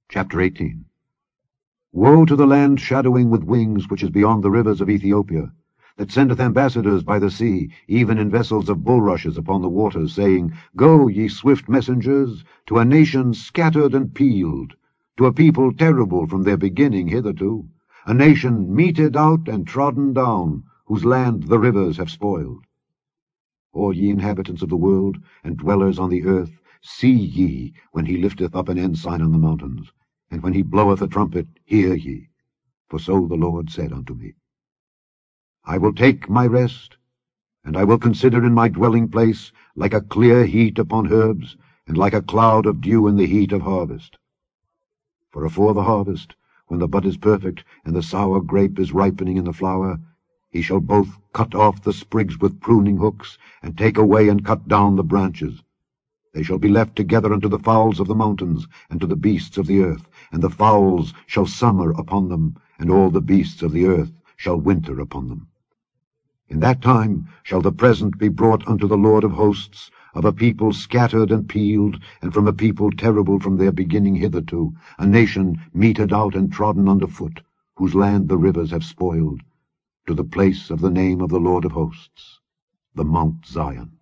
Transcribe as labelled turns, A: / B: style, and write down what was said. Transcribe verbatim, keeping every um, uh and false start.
A: Chapter eighteen. Woe to the land shadowing with wings, which is beyond the rivers of Ethiopia, that sendeth ambassadors by the sea, even in vessels of bulrushes upon the waters, saying, Go, ye swift messengers, to a nation scattered and peeled, to a people terrible from their beginning hitherto, a nation meted out and trodden down, whose land the rivers have spoiled. All ye inhabitants of the world, and dwellers on the earth, see ye, when he lifteth up an ensign on the mountains, and when he bloweth a trumpet, hear ye. For so the Lord said unto me, I will take my rest, and I will consider in my dwelling place, like a clear heat upon herbs, and like a cloud of dew in the heat of harvest. For afore the harvest, when the bud is perfect, and the sour grape is ripening in the flower, he shall both cut off the sprigs with pruning hooks, and take away and cut down the branches. They shall be left together unto the fowls of the mountains, and to the beasts of the earth, and the fowls shall summer upon them, and all the beasts of the earth shall winter upon them. In that time shall the present be brought unto the Lord of hosts, of a people scattered and peeled, and from a people terrible from their beginning hitherto, a nation meted out and trodden under foot, whose land the rivers have spoiled, to the place of the name of the Lord of hosts, the Mount Zion.